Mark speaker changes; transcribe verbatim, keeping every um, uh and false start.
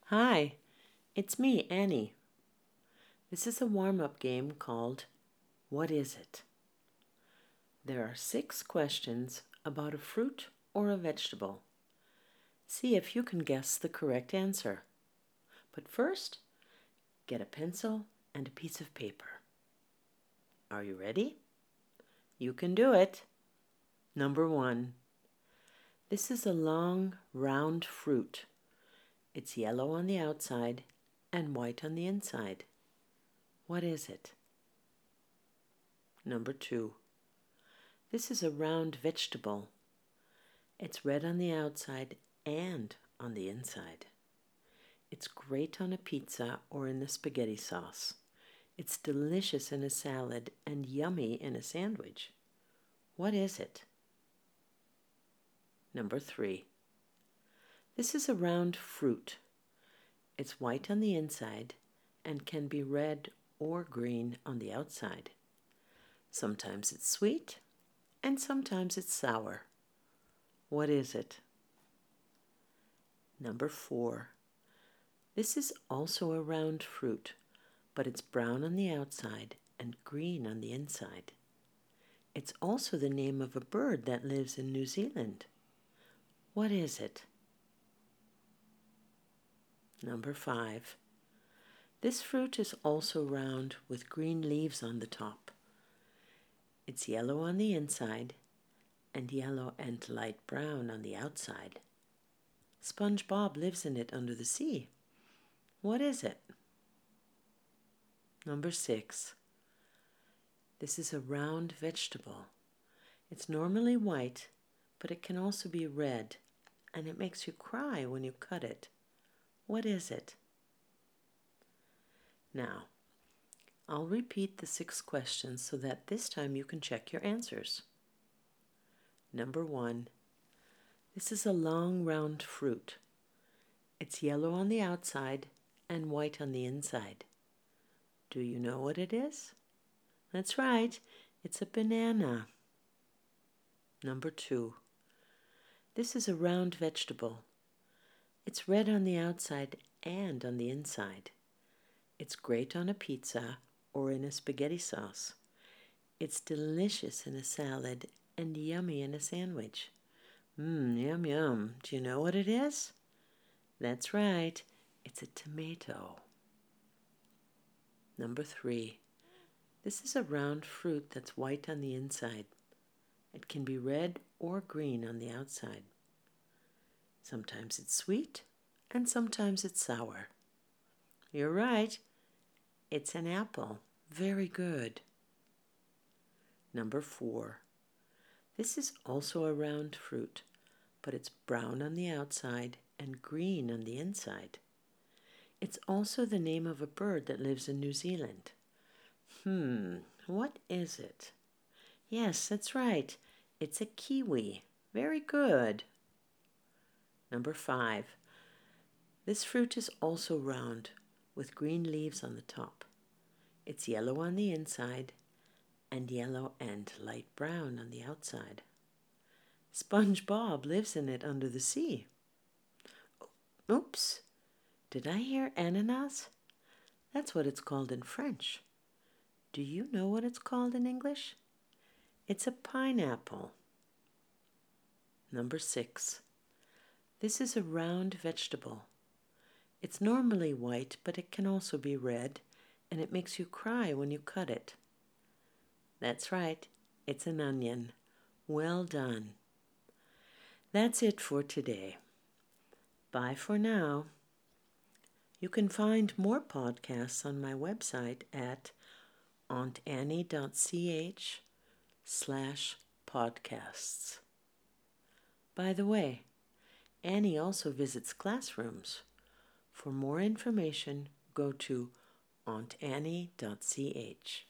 Speaker 1: Hi, it's me, Annie. This is a warm-up game called What Is It? There are six questions about a fruit or a vegetable. See if you can guess the correct answer. But first, get a pencil and a piece of paper. Are you ready? You can do it. Number one. This is a long, round fruit. It's yellow on the outside and white on the inside. What is it? Number two. This is a round vegetable. It's red on the outside and on the inside. It's great on a pizza or in a spaghetti sauce. It's delicious in a salad and yummy in a sandwich. What is it? Number three. This is a round fruit. It's white on the inside and can be red or green on the outside. Sometimes it's sweet and sometimes it's sour. What is it? Number four. This is also a round fruit, but it's brown on the outside and green on the inside. It's also the name of a bird that lives in New Zealand. What is it? Number five. This fruit is also round with green leaves on the top. It's yellow on the inside and yellow and light brown on the outside. SpongeBob lives in it under the sea. What is it? Number six. This is a round vegetable. It's normally white, but it can also be red, and it makes you cry when you cut it. What is it? Now, I'll repeat the six questions so that this time you can check your answers. Number one. This is a long round fruit. It's yellow on the outside and white on the inside. Do you know what it is? That's right, it's a banana. Number two. This is a round vegetable. It's red on the outside and on the inside. It's great on a pizza or in a spaghetti sauce. It's delicious in a salad and yummy in a sandwich. Mmm, yum yum. Do you know what it is? That's right, it's a tomato. Number three. This is a round fruit that's white on the inside. It can be red or green on the outside. Sometimes it's sweet and sometimes it's sour. You're right, it's an apple. Very good. Number four. This is also a round fruit, but it's brown on the outside and green on the inside. It's also the name of a bird that lives in New Zealand. Hmm, what is it? Yes, that's right. It's a kiwi. Very good. Number five. This fruit is also round with green leaves on the top. It's yellow on the inside and yellow and light brown on the outside. SpongeBob lives in it under the sea. Oops, did I hear ananas? That's what it's called in French. Do you know what it's called in English? It's a pineapple. Number six. This is a round vegetable. It's normally white, but it can also be red, and it makes you cry when you cut it. That's right, it's an onion. Well done. That's it for today. Bye for now. You can find more podcasts on my website at auntannie.ch slash podcasts. By the way, Annie also visits classrooms. For more information, go to auntannie.ch.